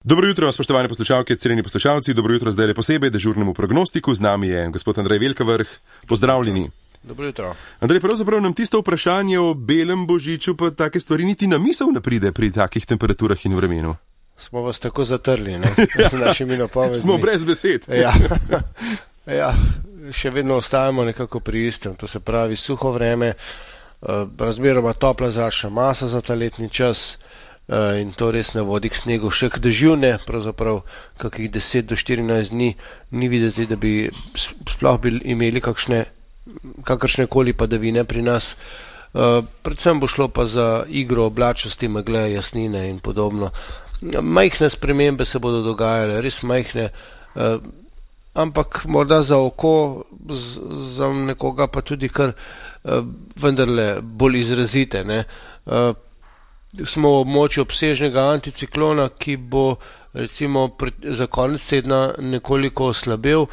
Dobro jutro, spoštovane poslušalke, cenjeni poslušalci, dobro jutro zdaj le posebej dežurnemu prognostiku, z nami je gospod Andrej Velkavrh, pozdravljeni. Dobro jutro. Andrej, pravzaprav nam tisto vprašanje o belem božiču pa take stvari niti na misel ne pride pri takih temperaturah in vremenu. Smo vas tako zatrli, ne, z našimi napovedmi. Smo brez besed. Ja, še vedno ostajamo nekako pri istem, to se pravi suho vreme, razmeroma topla zračna masa za ta letni čas. In to res ne vodi k snegu, še k dežju ne, pravzaprav kakih 10 do 14 dni ni videti, da bi sploh imeli kakršnekoli padavine pri nas. Predvsem bo šlo pa za igro oblačnosti, megle, jasnine in podobno. Majhne spremembe se bodo dogajale, res majhne, ampak morda za oko, za nekoga pa tudi kar vendarle bolj izrazite, ne. Smo v območju obsežnega anticiklona, ki bo recimo za konec tedna nekoliko oslabel.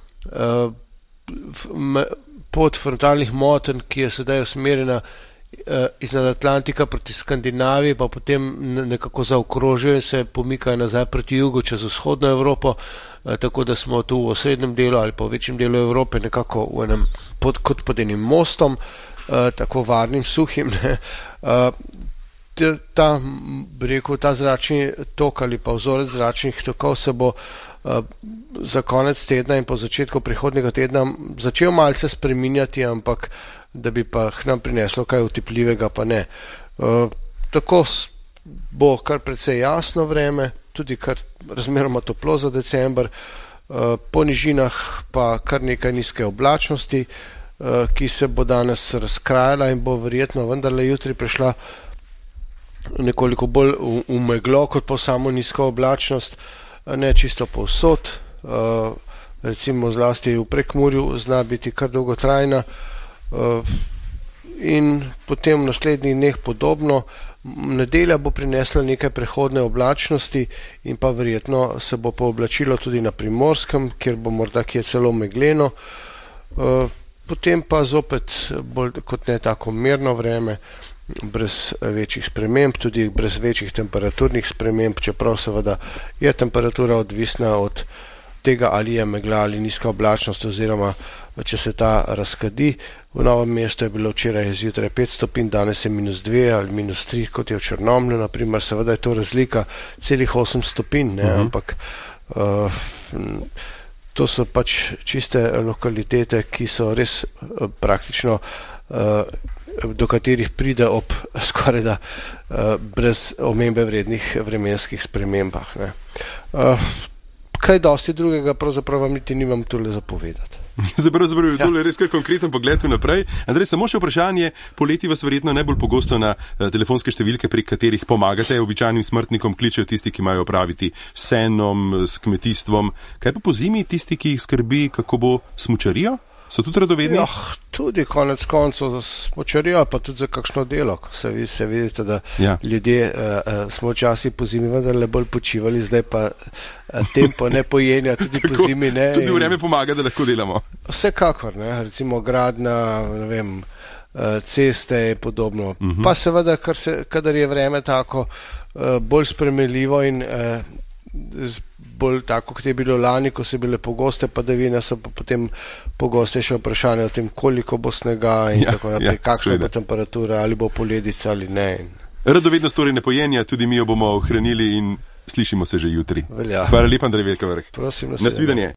Pot frontalnih motenj, ki je sedaj usmerjena iznad Atlantika proti Skandinaviji, pa potem nekako zaokrožuje in se pomikajo nazaj proti jugu čez vzhodno Evropo, tako da smo tu v osrednjem delu ali pa v večjem delu Evrope nekako kot pod enim mostom, tako varnim, suhim, ne. Ta zračni tok ali pa vzorec zračnih tokov se bo za konec tedna in po začetku prihodnjega tedna začel malce spreminjati, ampak da bi pa nam prineslo kaj utepljivega, pa ne. Tako bo kar precej jasno vreme, tudi kar razmeroma toplo za december, po nižinah pa kar nekaj nizke oblačnosti, ki se bo danes razkrajala in bo verjetno vendarle jutri prišla nekoliko bolj v meglo kot pa samo nizko oblačnost, ne čisto povsod, recimo zlasti v Prekmurju zna biti kar dolgotrajna, in potem v naslednjih dneh podobno. Nedelja bo prinesla nekaj prehodne oblačnosti in pa verjetno se bo pooblačilo tudi na Primorskem, kjer bo morda kje celo megleno, potem pa zopet bolj kot ne tako mirno vreme, brez večjih sprememb, tudi brez večjih temperaturnih sprememb, čeprav seveda je temperatura odvisna od tega, ali je megla ali nizka oblačnost oziroma če se ta razkadi. V Novem mestu je bilo včeraj zjutraj 5 stopinj, danes je -2 ali -3, kot je v Črnomlju, na primer, seveda je to razlika celih 8 stopinj, ne, ampak to so pač čiste lokalitete, ki so res praktično do katerih pride ob skorajda brez omembe vrednih vremenskih spremembah, ne. Kaj dosti drugega pravzaprav vam niti nimam tule zapovedati. Zapravo je tole res kar konkreten pogled vnaprej. Andrej, samo še vprašanje, poleti vas verjetno najbolj pogosto na telefonske številke, prek katerih pomagate običajnim smrtnikom, kličejo tisti, ki imajo opraviti s senom, s kmetijstvom. Kaj pa po zimi tisti, ki jih skrbi, kako bo smučarijo? So tudi radovedni? Ja, tudi konec koncev za smučarijo, pa tudi za kakšno delo. Se vidite, da ljudje smo včasih po zimi vendarle bolj počivali, zdaj pa tempo ne pojenja, tudi po zimi ne. Tudi vreme pomaga, da lahko delamo. Vsekakor, ne, recimo gradnja, ne vem, ceste in podobno. Pa seveda, kadar je vreme tako bolj spremenljivo in bolj tako, kot je bilo lani, ko so bile pogoste padavine, so pa potem pogostejše vprašanje o tem, koliko bo snega in tako naprej, kakšna bo temperatura, ali bo poledica ali ne. Radovednost torej ne pojenja, tudi mi jo bomo ohranili in slišimo se že jutri. Velja. Hvala lepa, Andrej Velkavrh. Prosim, nasvidenje.